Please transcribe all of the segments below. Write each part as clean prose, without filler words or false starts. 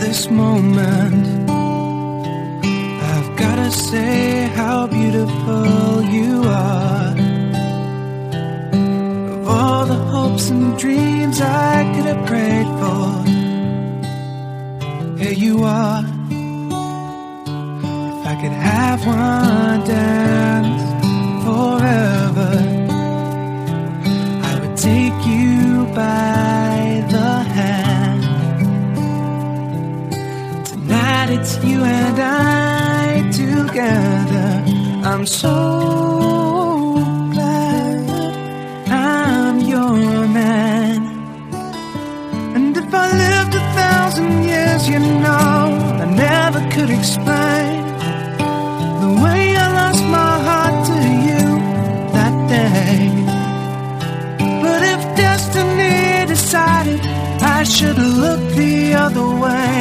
this moment. I've gotta say how beautiful you are. Of all the hopes and dreams I could have prayed for, here you are. If I could have one dance forever, I would take you by the hand. Tonight it's you and I together. I'm so glad I'm your man. And if I lived 1,000 years, you know, I never could explain the way I lost my heart to you that day. But if destiny decided I should look the other way,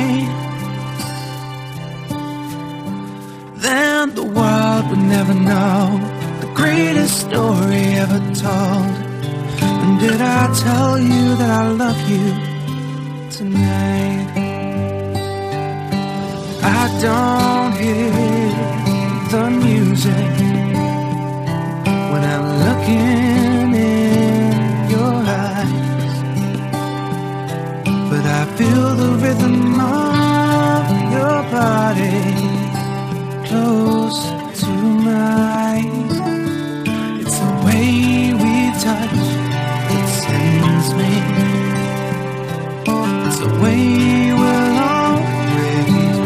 then the world would never know the greatest story ever told. And did I tell you that I love you tonight? I don't hear the music when I'm looking in your eyes, but I feel the rhythm of your body close to mine. It's the way we touch that sends me. It's the way we'll always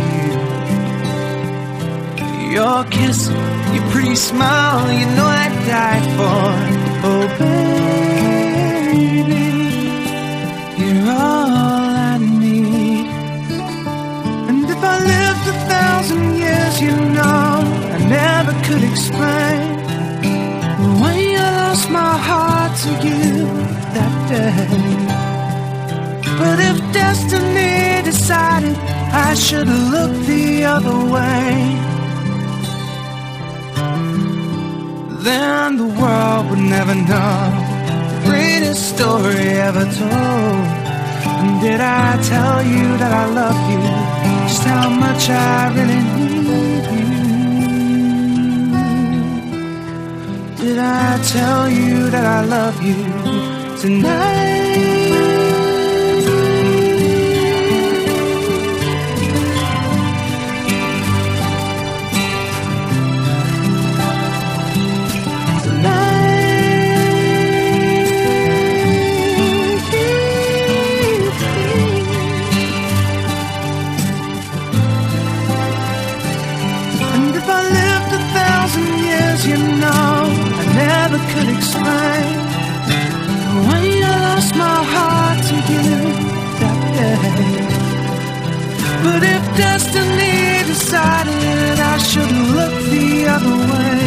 be. Your kiss, your pretty smile, you know I'd die for. Oh baby, you're all I need. And if I lived 1,000 years, you know, I never could explain the way I lost my heart to you that day. But if destiny decided I should look the other way, then the world would never know the greatest story ever told. And did I tell you that I love you, just how much I really need you? Did I tell you that I love you tonight? You know, I never could explain the way I lost my heart to you that day. But if destiny decided I should look the other way,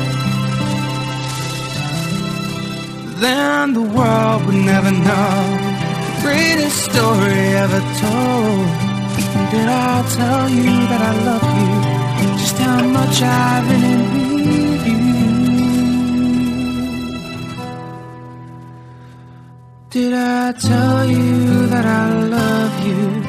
then the world would never know the greatest story ever told. Did I tell you that I love you, just how much I really need you? Did I tell you that I love you?